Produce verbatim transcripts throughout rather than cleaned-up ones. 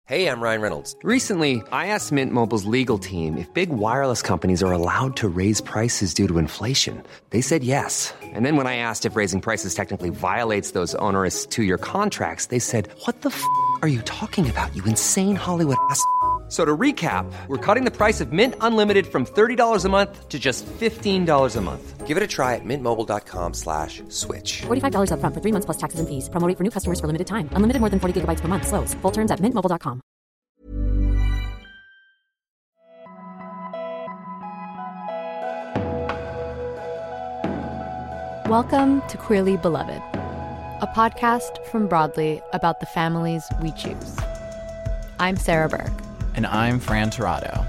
Hey, I'm Ryan Reynolds. Recently, I asked Mint Mobile's legal team if big wireless companies are allowed to raise prices due to inflation. They said yes. And then when I asked if raising prices technically violates those onerous two-year contracts, they said, what the f*** are you talking about, you insane Hollywood ass f- So to recap, we're cutting the price of Mint Unlimited from thirty dollars a month to just fifteen dollars a month. Give it a try at mintmobile.com slash switch. forty-five dollars up front for three months plus taxes and fees. Promo rate for new customers for limited time. Unlimited more than forty gigabytes per month. Slows full terms at mint mobile dot com. Welcome to Queerly Beloved, a podcast from Broadly about the families we choose. I'm Sarah Berg. And I'm Fran Tirado.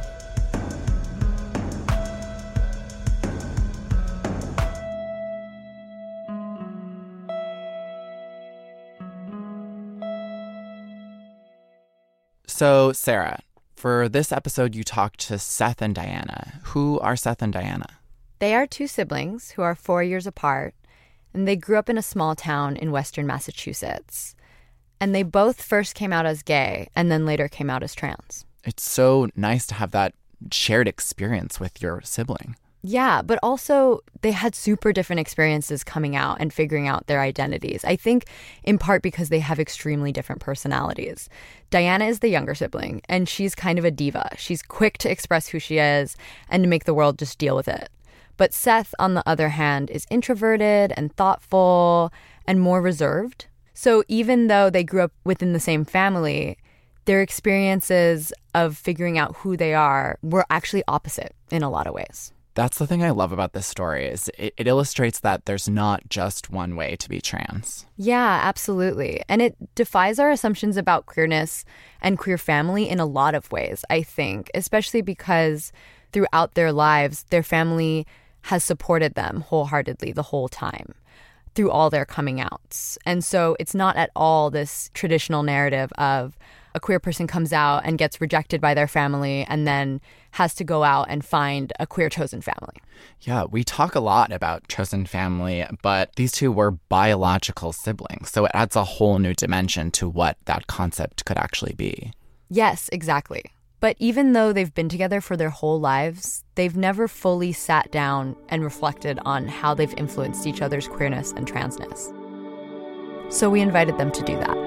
So, Sarah, for this episode, you talked to Seth and Diana. Who are Seth and Diana? They are two siblings who are four years apart, and they grew up in a small town in western Massachusetts. And they both first came out as gay and then later came out as trans. It's so nice to have that shared experience with your sibling. Yeah, but also they had super different experiences coming out and figuring out their identities. I think in part because they have extremely different personalities. Diana is the younger sibling, and she's kind of a diva. She's quick to express who she is and to make the world just deal with it. But Seth, on the other hand, is introverted and thoughtful and more reserved. So even though they grew up within the same family, their experiences of figuring out who they are were actually opposite in a lot of ways. That's the thing I love about this story is it, it illustrates that there's not just one way to be trans. Yeah, absolutely. And it defies our assumptions about queerness and queer family in a lot of ways, I think, especially because throughout their lives, their family has supported them wholeheartedly the whole time through all their coming outs. And so it's not at all this traditional narrative of a queer person comes out and gets rejected by their family and then has to go out and find a queer chosen family. Yeah, we talk a lot about chosen family, but these two were biological siblings, so it adds a whole new dimension to what that concept could actually be. Yes, exactly. But even though they've been together for their whole lives, they've never fully sat down and reflected on how they've influenced each other's queerness and transness. So we invited them to do that.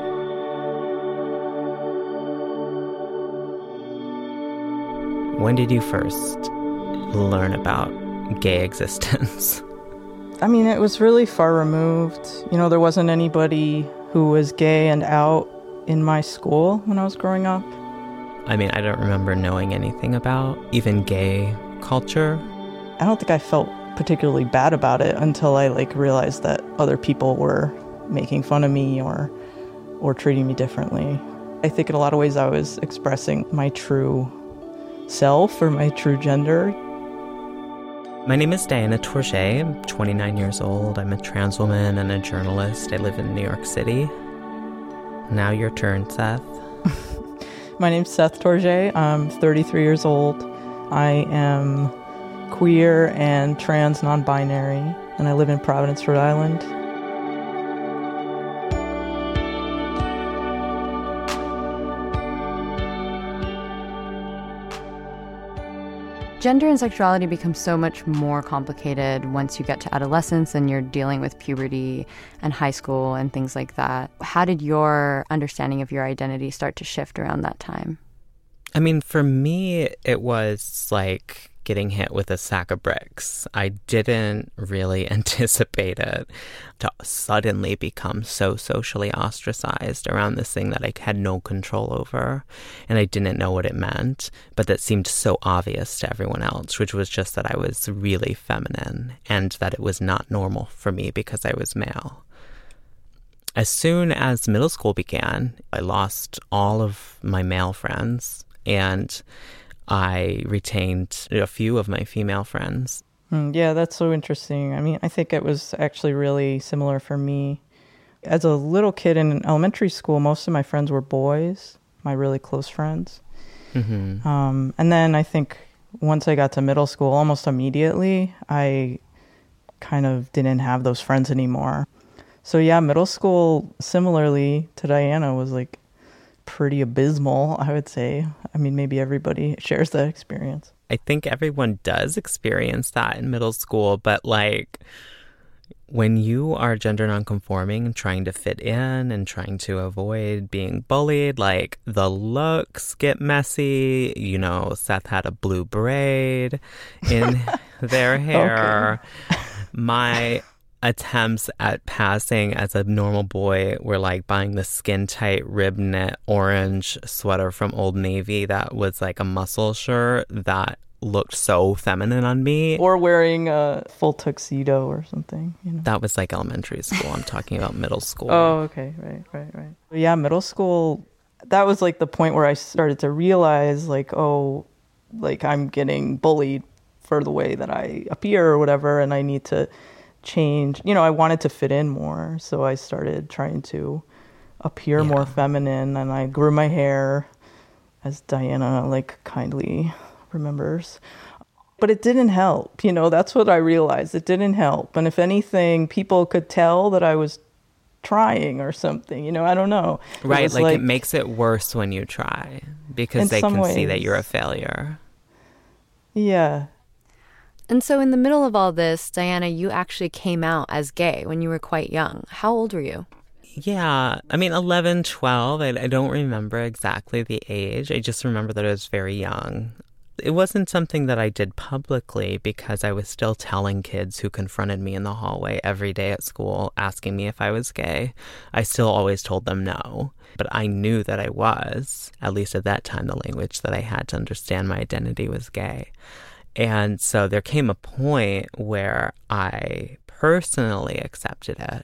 When did you first learn about gay existence? I mean, it was really far removed. You know, there wasn't anybody who was gay and out in my school when I was growing up. I mean, I don't remember knowing anything about even gay culture. I don't think I felt particularly bad about it until I, like, realized that other people were making fun of me or or treating me differently. I think in a lot of ways I was expressing my true self or my true gender. My name is Diana Tourget. I'm twenty-nine years old. I'm a trans woman and a journalist. I live in New York City. Now your turn, Seth. My name's Seth Tourget. I'm thirty-three years old. I am queer and trans non-binary, and I live in Providence, Rhode Island. Gender and sexuality become so much more complicated once you get to adolescence and you're dealing with puberty and high school and things like that. How did your understanding of your identity start to shift around that time? I mean, for me, it was like getting hit with a sack of bricks. I didn't really anticipate it to suddenly become so socially ostracized around this thing that I had no control over, and I didn't know what it meant, but that seemed so obvious to everyone else, which was just that I was really feminine and that it was not normal for me because I was male. As soon as middle school began, I lost all of my male friends, and I retained a few of my female friends. Mm, yeah, that's so interesting. I mean, I think it was actually really similar for me. As a little kid in elementary school, most of my friends were boys, my really close friends. Mm-hmm. Um, and then I think once I got to middle school, almost immediately, I kind of didn't have those friends anymore. So yeah, middle school, similarly to Diana, was like pretty abysmal, I would say. I mean, maybe everybody shares that experience. I think everyone does experience that in middle school, but like when you are gender nonconforming and trying to fit in and trying to avoid being bullied, like the looks get messy. You know, Seth had a blue braid in their hair. Okay. My attempts at passing as a normal boy were like buying the skin-tight rib knit orange sweater from Old Navy that was like a muscle shirt that looked so feminine on me. Or wearing a full tuxedo or something. You know? That was like elementary school. I'm talking about middle school. Oh, okay. Right, right, right. Yeah, middle school, that was like the point where I started to realize like, oh, like I'm getting bullied for the way that I appear or whatever, and I need to change. You know, I wanted to fit in more, so I started trying to appear yeah. more feminine, and I grew my hair, as Diana like kindly remembers. But it didn't help, you know, that's what I realized. It didn't help. And if anything, people could tell that I was trying or something, you know, I don't know. Right, it like, like it makes it worse when you try because they can ways. see that you're a failure. Yeah. And so in the middle of all this, Diana, you actually came out as gay when you were quite young. How old were you? Yeah, I mean, eleven, twelve. I, I don't remember exactly the age. I just remember that I was very young. It wasn't something that I did publicly because I was still telling kids who confronted me in the hallway every day at school asking me if I was gay. I still always told them no. But I knew that I was, at least at that time, the language that I had to understand my identity was gay. And so there came a point where I personally accepted it.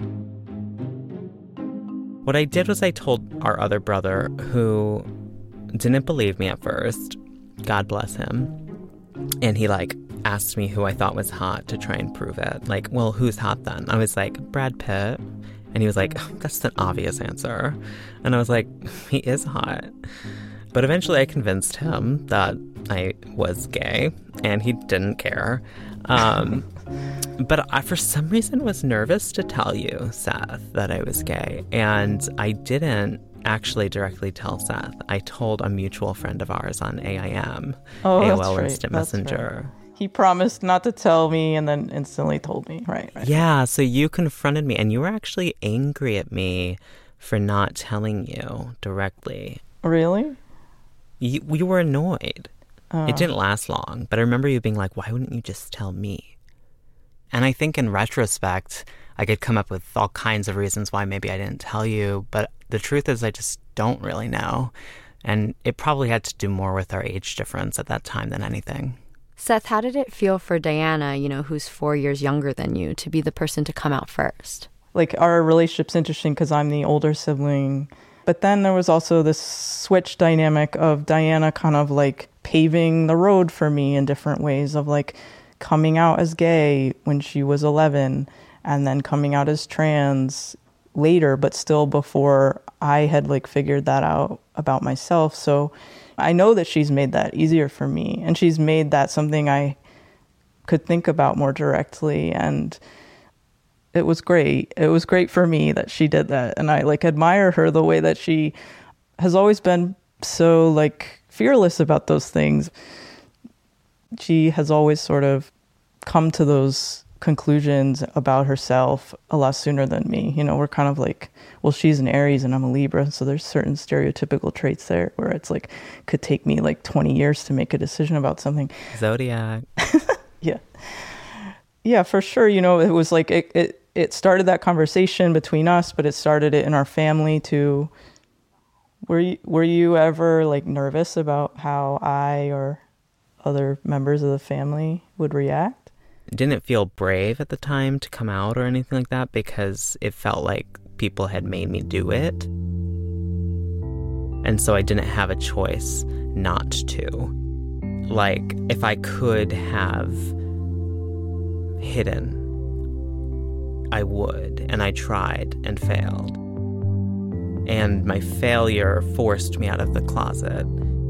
What I did was I told our other brother, who didn't believe me at first, God bless him, and he like asked me who I thought was hot to try and prove it. Like, well, who's hot then? I was like, Brad Pitt. And he was like, that's an obvious answer. And I was like, he is hot. But eventually I convinced him that I was gay, and he didn't care. Um, but I, for some reason, was nervous to tell you, Seth, that I was gay. And I didn't actually directly tell Seth. I told a mutual friend of ours on A I M, oh, A O L that's right. Instant that's Messenger. Right. He promised not to tell me and then instantly told me. Right, right. Yeah, so you confronted me, and you were actually angry at me for not telling you directly. Really? You, you were annoyed. Oh. It didn't last long, but I remember you being like, why wouldn't you just tell me? And I think in retrospect, I could come up with all kinds of reasons why maybe I didn't tell you, but the truth is I just don't really know. And it probably had to do more with our age difference at that time than anything. Seth, how did it feel for Diana, you know, who's four years younger than you, to be the person to come out first? Like, our relationship's interesting because I'm the older sibling. But then there was also this switch dynamic of Diana kind of like paving the road for me in different ways, of like coming out as gay when she was eleven and then coming out as trans later, but still before I had like figured that out about myself. So I know that she's made that easier for me, and she's made that something I could think about more directly. And it was great. It was great for me that she did that. And I like admire her, the way that she has always been so like fearless about those things. She has always sort of come to those conclusions about herself a lot sooner than me. You know, we're kind of like, well, she's an Aries and I'm a Libra, so there's certain stereotypical traits there where it's like, could take me like twenty years to make a decision about something. Zodiac. Yeah. Yeah, for sure. You know, it was like, it, it, it started that conversation between us, but it started it in our family too. Were you, were you ever like nervous about how I or other members of the family would react? Didn't feel brave at the time to come out or anything like that, because it felt like people had made me do it. And so I didn't have a choice not to. Like, if I could have hidden, I would, and I tried and failed. And my failure forced me out of the closet.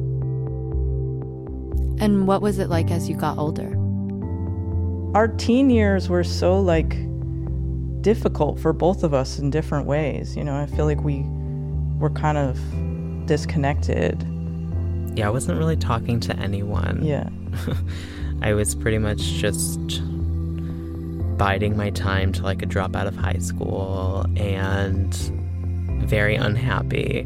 And what was it like as you got older? Our teen years were so like difficult for both of us in different ways. You know, I feel like we were kind of disconnected. Yeah, I wasn't really talking to anyone. Yeah. I was pretty much just biding my time till I could drop out of high school and very unhappy.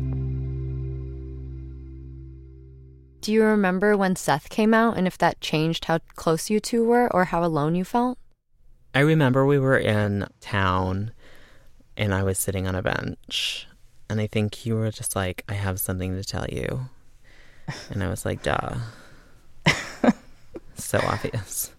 Do you remember when Seth came out and if that changed how close you two were or how alone you felt? I remember we were in town and I was sitting on a bench and I think you were just like, I have something to tell you. And I was like, duh. So obvious.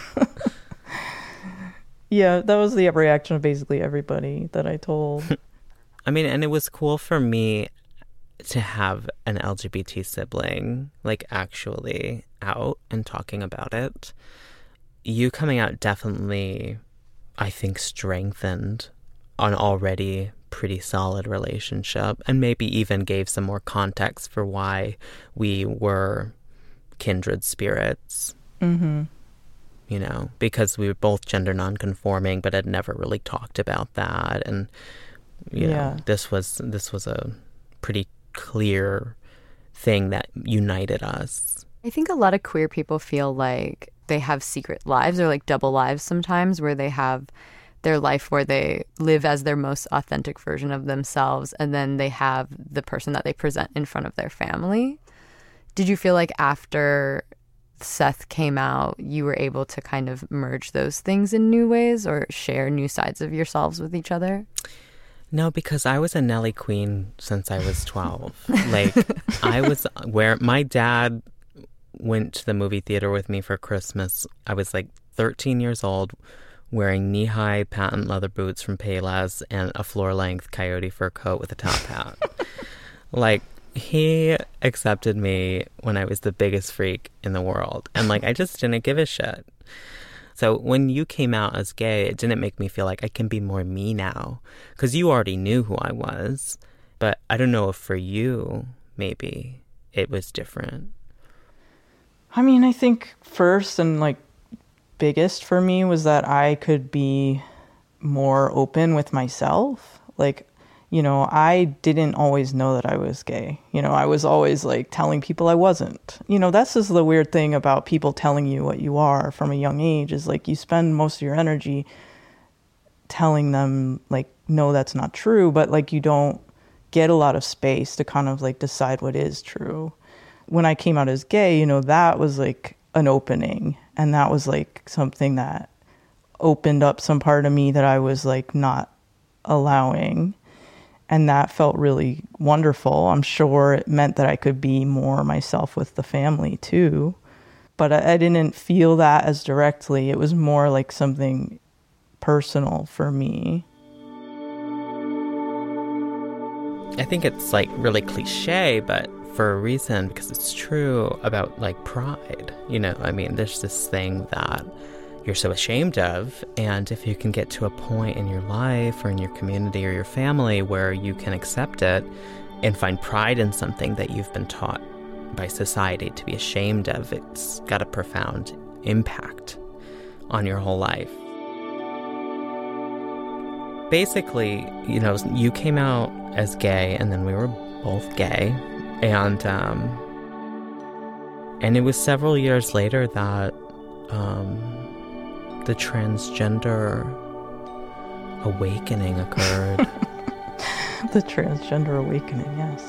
Yeah, that was the reaction of basically everybody that I told. I mean, and it was cool for me to have an L G B T sibling, like, actually out and talking about it. You coming out definitely, I think, strengthened an already pretty solid relationship and maybe even gave some more context for why we were kindred spirits. Mm-hmm. You know, because we were both gender nonconforming, but had never really talked about that. And, you yeah. know, this was this was a pretty clear thing that united us. I think a lot of queer people feel like they have secret lives or like double lives sometimes, where they have their life where they live as their most authentic version of themselves, and then they have the person that they present in front of their family. Did you feel like after Seth came out, you were able to kind of merge those things in new ways or share new sides of yourselves with each other? No, because I was a Nelly Queen since I was twelve. Like, I was where my dad went to the movie theater with me for Christmas. I was like thirteen years old, wearing knee-high patent leather boots from Payless and a floor-length coyote fur coat with a top hat. Like, he accepted me when I was the biggest freak in the world. And, like, I just didn't give a shit. So when you came out as gay, it didn't make me feel like I can be more me now. Because you already knew who I was. But I don't know if for you, maybe, it was different. I mean, I think first and, like, biggest for me was that I could be more open with myself. Like, you know, I didn't always know that I was gay. You know, I was always like telling people I wasn't. You know, that's just the weird thing about people telling you what you are from a young age, is like you spend most of your energy telling them like, no, that's not true, but like you don't get a lot of space to kind of like decide what is true. When I came out as gay, you know, that was like an opening, and that was like something that opened up some part of me that I was like not allowing. And that felt really wonderful. I'm sure it meant that I could be more myself with the family too. But I, I didn't feel that as directly. It was more like something personal for me. I think it's like really cliche, but for a reason, because it's true about like pride. You know, I mean, there's this thing that you're so ashamed of, and if you can get to a point in your life or in your community or your family where you can accept it and find pride in something that you've been taught by society to be ashamed of, it's got a profound impact on your whole life. Basically, you know, you came out as gay, and then we were both gay, and um, and it was several years later that um, the transgender awakening occurred. The transgender awakening, yes.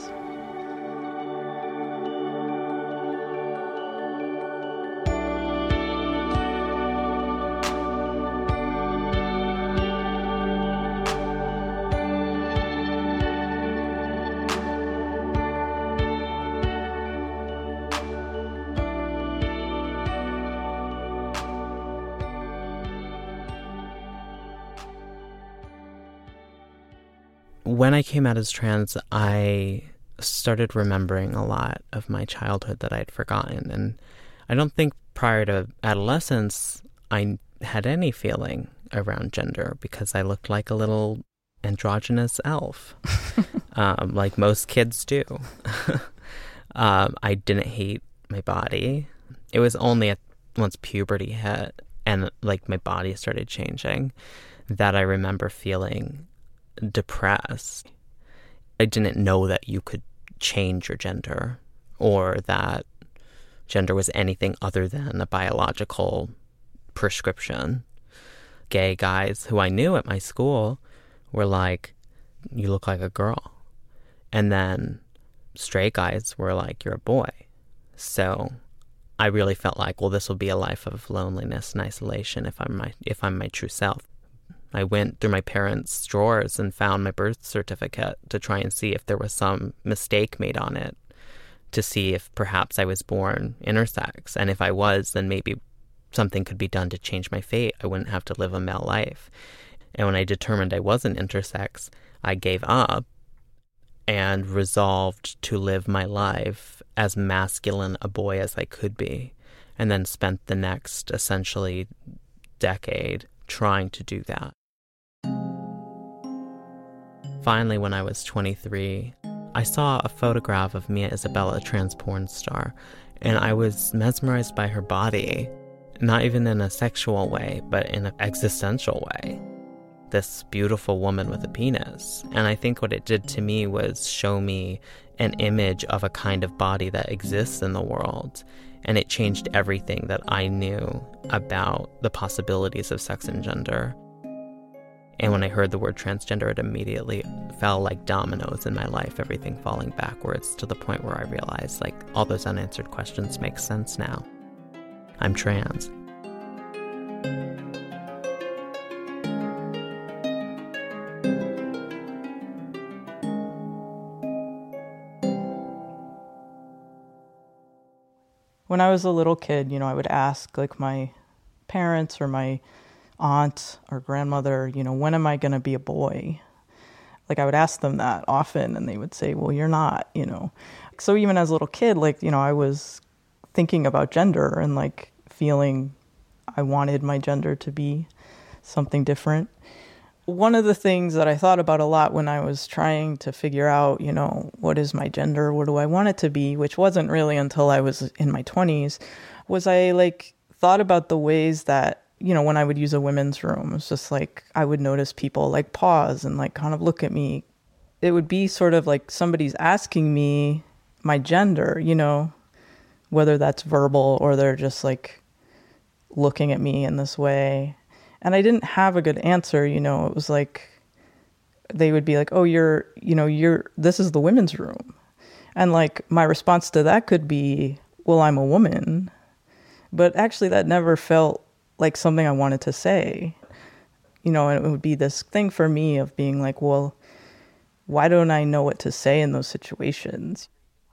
When I came out as trans, I started remembering a lot of my childhood that I'd forgotten. And I don't think prior to adolescence, I had any feeling around gender, because I looked like a little androgynous elf, um, like most kids do. um, I didn't hate my body. It was only at, once puberty hit and like my body started changing that I remember feeling depressed. I didn't know that you could change your gender or that gender was anything other than a biological prescription. Gay guys who I knew at my school were like, you look like a girl. And then straight guys were like, you're a boy. So I really felt like, well, this will be a life of loneliness and isolation if I'm my if I'm my true self. I went through my parents' drawers and found my birth certificate to try and see if there was some mistake made on it, to see if perhaps I was born intersex. And if I was, then maybe something could be done to change my fate. I wouldn't have to live a male life. And when I determined I wasn't intersex, I gave up and resolved to live my life as masculine a boy as I could be, and then spent the next essentially decade trying to do that. Finally, when I was twenty-three, I saw a photograph of Mia Isabella, a trans porn star, and I was mesmerized by her body, not even in a sexual way, but in an existential way. This beautiful woman with a penis. And I think what it did to me was show me an image of a kind of body that exists in the world. And it changed everything that I knew about the possibilities of sex and gender. And when I heard the word transgender, it immediately fell like dominoes in my life, everything falling backwards to the point where I realized, like, all those unanswered questions make sense now. I'm trans. When I was a little kid, you know, I would ask like my parents or my aunt or grandmother, you know, when am I going to be a boy? Like I would ask them that often and they would say, well, you're not, you know. So even as a little kid, like, you know, I was thinking about gender and like feeling I wanted my gender to be something different. One of the things that I thought about a lot when I was trying to figure out, you know, what is my gender? What do I want it to be? Which wasn't really until I was in my twenties, was I like thought about the ways that, you know, when I would use a women's room, it's just like I would notice people like pause and like kind of look at me. It would be sort of like somebody's asking me my gender, you know, whether that's verbal or they're just like looking at me in this way. And I didn't have a good answer, you know. It was like, they would be like, oh, you're, you know, you're, this is the women's room. And like, my response to that could be, well, I'm a woman. But actually that never felt like something I wanted to say. You know, and it would be this thing for me of being like, well, why don't I know what to say in those situations?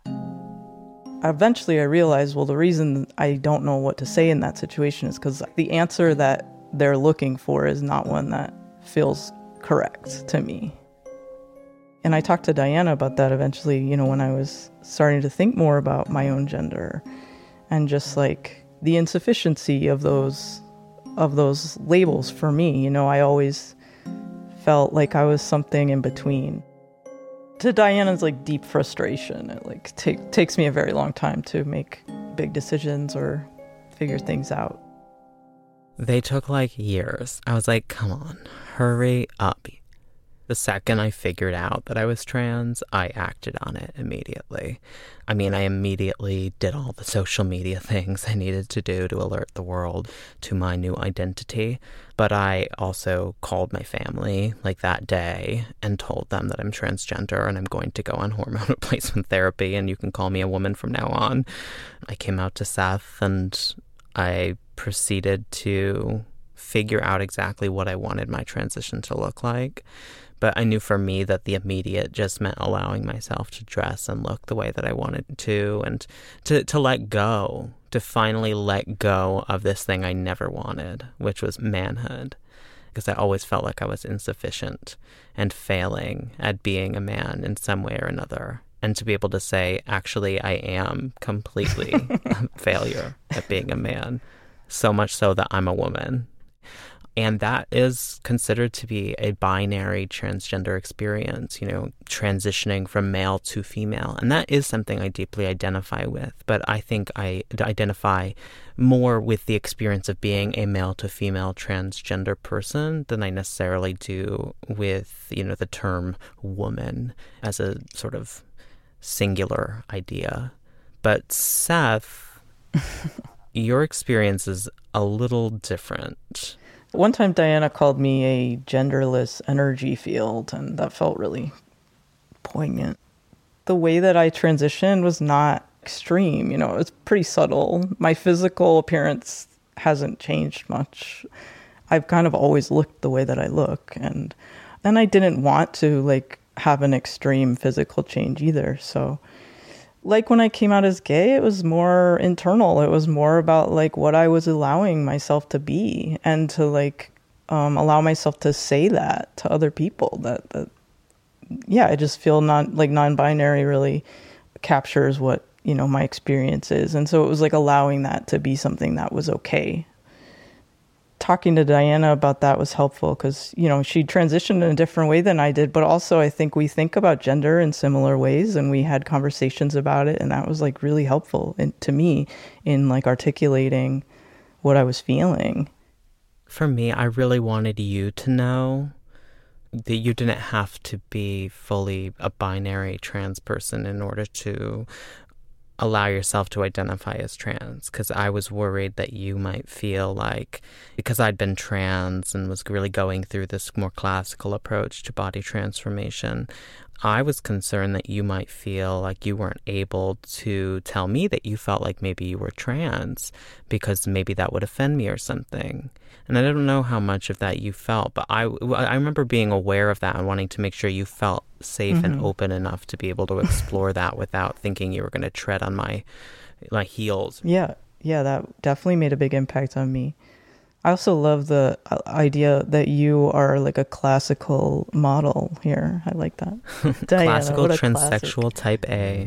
Eventually I realized, well, the reason I don't know what to say in that situation is because the answer that they're looking for is not one that feels correct to me. And I talked to Diana about that eventually, you know, when I was starting to think more about my own gender and just like the insufficiency of those of those labels for me. You know, I always felt like I was something in between. To Diana's like deep frustration, it like t- takes me a very long time to make big decisions or figure things out. They took like years. I was like, come on, hurry up. The second I figured out that I was trans, I acted on it immediately. I mean, I immediately did all the social media things I needed to do to alert the world to my new identity. But I also called my family like that day and told them that I'm transgender and I'm going to go on hormone replacement therapy and you can call me a woman from now on. I came out to Seth and I proceeded to figure out exactly what I wanted my transition to look like. But I knew for me that the immediate just meant allowing myself to dress and look the way that I wanted to and to, to let go, to finally let go of this thing I never wanted, which was manhood. Because I always felt like I was insufficient and failing at being a man in some way or another. And to be able to say, actually, I am completely a failure at being a man, so much so that I'm a woman. And that is considered to be a binary transgender experience, you know, transitioning from male to female. And that is something I deeply identify with. But I think I identify more with the experience of being a male to female transgender person than I necessarily do with, you know, the term woman as a sort of singular idea. But Seth, your experience is a little different. One time Diana called me a genderless energy field, and that felt really poignant. The way that I transitioned was not extreme, you know, it was pretty subtle. My physical appearance hasn't changed much. I've kind of always looked the way that I look, and then I didn't want to like have an extreme physical change either. So like when I came out as gay, it was more internal. It was more about like what I was allowing myself to be, and to like um, allow myself to say that to other people. That, that yeah, I just feel non like non-binary really captures what, you know, my experience is. And so it was like allowing that to be something that was okay. Talking to Diana about that was helpful because, you know, she transitioned in a different way than I did, but also I think we think about gender in similar ways, and we had conversations about it, and that was like really helpful in, to me in like articulating what I was feeling. For me, I really wanted you to know that you didn't have to be fully a binary trans person in order to allow yourself to identify as trans, because I was worried that you might feel like, because I'd been trans and was really going through this more classical approach to body transformation, I was concerned that you might feel like you weren't able to tell me that you felt like maybe you were trans, because maybe that would offend me or something. And I don't know how much of that you felt, but I, I remember being aware of that and wanting to make sure you felt safe mm-hmm. and open enough to be able to explore that without thinking you were going to tread on my, my heels. Yeah, yeah, that definitely made a big impact on me. I also love the idea that you are like a classical model here. I like that. Diana, classical transsexual classic. Type A.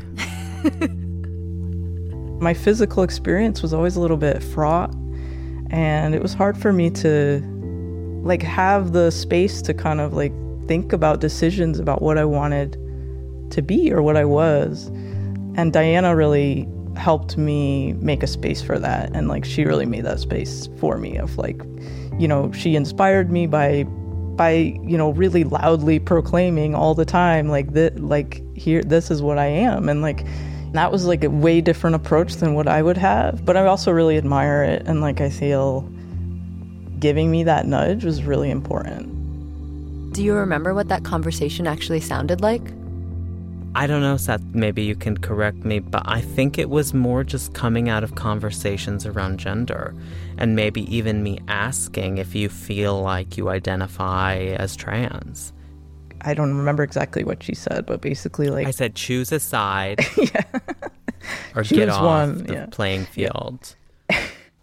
My physical experience was always a little bit fraught, and it was hard for me to like have the space to kind of like think about decisions about what I wanted to be or what I was. And Diana really helped me make a space for that, and like she really made that space for me of like, you know, she inspired me by by you know really loudly proclaiming all the time like that, like here, this is what I am. And like that was like a way different approach than what I would have, but I also really admire it, and like I feel giving me that nudge was really important. Do you remember what that conversation actually sounded like? I don't know, Seth, maybe you can correct me, but I think it was more just coming out of conversations around gender, and maybe even me asking if you feel like you identify as trans. I don't remember exactly what she said, but basically like... I said choose a side yeah. or choose get off one, the yeah. playing field. Yeah.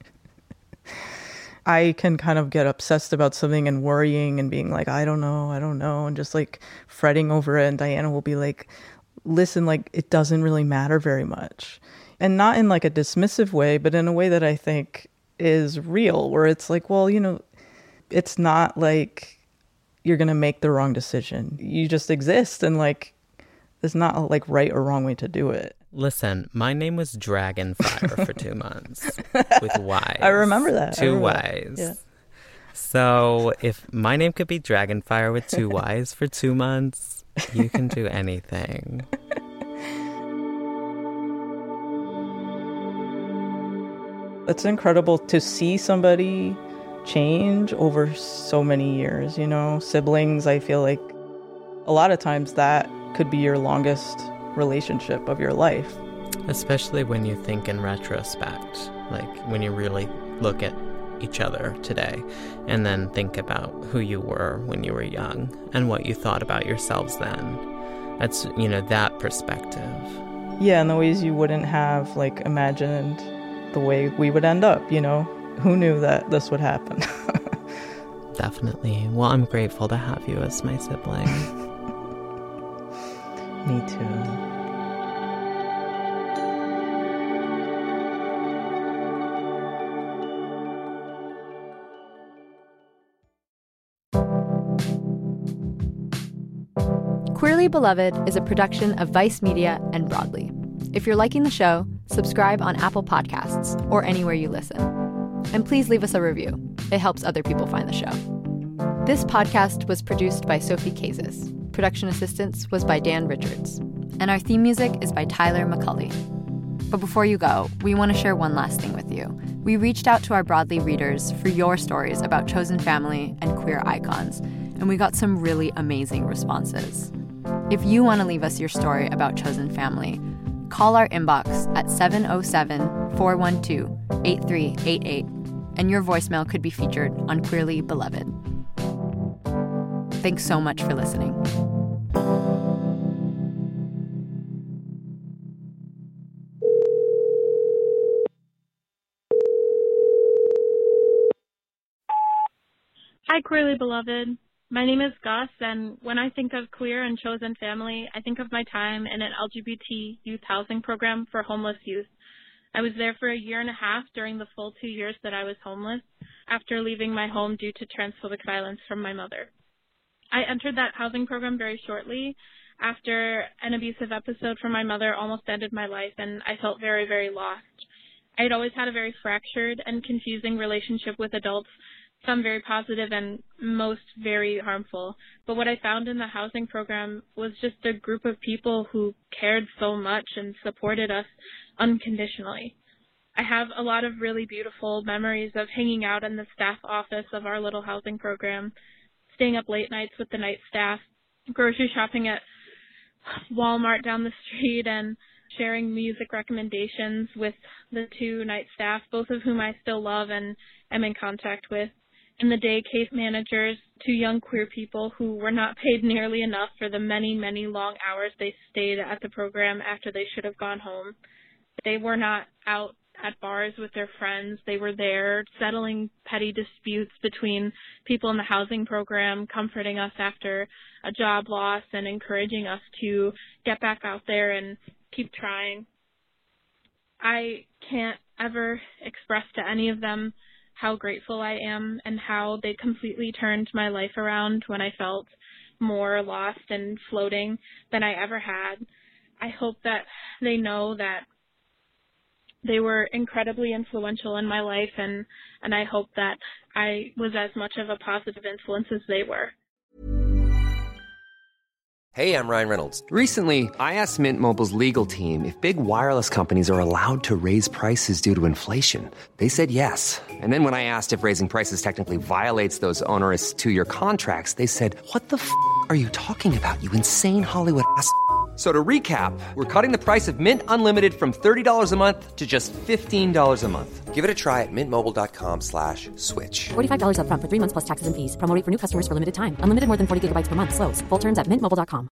I can kind of get obsessed about something and worrying and being like, I don't know, I don't know, and just like fretting over it, and Diana will be like, listen, like it doesn't really matter very much. And not in like a dismissive way, but in a way that I think is real, where it's like, well, you know, it's not like you're going to make the wrong decision. You just exist, and like there's not a like right or wrong way to do it. Listen, my name was Dragonfire for two months with Y's. I remember that. Two remember Y's. That. Yeah. So if my name could be Dragonfire with two Y's for two months, you can do anything. It's incredible to see somebody change over so many years, you know? Siblings, I feel like a lot of times that could be your longest relationship of your life. Especially when you think in retrospect, like when you really look at each other today and then think about who you were when you were young and what you thought about yourselves then. That's, you know, that perspective. Yeah, in the ways you wouldn't have like imagined the way we would end up, you know? Who knew that this would happen? Definitely. Well, I'm grateful to have you as my sibling. Me too. Queerly Beloved is a production of Vice Media and Broadly. If you're liking the show, subscribe on Apple Podcasts or anywhere you listen. And please leave us a review. It helps other people find the show. This podcast was produced by Sophie Kazis. Production assistance was by Dan Richards. And our theme music is by Tyler McCulley. But before you go, we want to share one last thing with you. We reached out to our Broadly readers for your stories about chosen family and queer icons, and we got some really amazing responses. If you want to leave us your story about chosen family, call our inbox at seven oh seven, four one two, eight three eight eight, and your voicemail could be featured on Queerly Beloved. Thanks so much for listening. Hi, Queerly Beloved. My name is Gus, and when I think of queer and chosen family, I think of my time in an L G B T youth housing program for homeless youth. I was there for a year and a half during the full two years that I was homeless, after leaving my home due to transphobic violence from my mother. I entered that housing program very shortly after an abusive episode from my mother almost ended my life, and I felt very, very lost. I had always had a very fractured and confusing relationship with adults, some very positive and most very harmful. But what I found in the housing program was just a group of people who cared so much and supported us unconditionally. I have a lot of really beautiful memories of hanging out in the staff office of our little housing program, staying up late nights with the night staff, grocery shopping at Walmart down the street, and sharing music recommendations with the two night staff, both of whom I still love and am in contact with. In the day case managers, two young queer people who were not paid nearly enough for the many, many long hours they stayed at the program after they should have gone home. They were not out at bars with their friends. They were there settling petty disputes between people in the housing program, comforting us after a job loss and encouraging us to get back out there and keep trying. I can't ever express to any of them how grateful I am and how they completely turned my life around when I felt more lost and floating than I ever had. I hope that they know that they were incredibly influential in my life, and, and I hope that I was as much of a positive influence as they were. Hey, I'm Ryan Reynolds. Recently, I asked Mint Mobile's legal team if big wireless companies are allowed to raise prices due to inflation. They said yes. And then when I asked if raising prices technically violates those onerous two-year contracts, they said, "What the f*** are you talking about, you insane Hollywood ass f- So to recap, we're cutting the price of Mint Unlimited from thirty dollars a month to just fifteen dollars a month. Give it a try at mintmobile.com slash switch. forty-five dollars up front for three months plus taxes and fees. Promo rate for new customers for limited time. Unlimited more than forty gigabytes per month. Slows full terms at mint mobile dot com.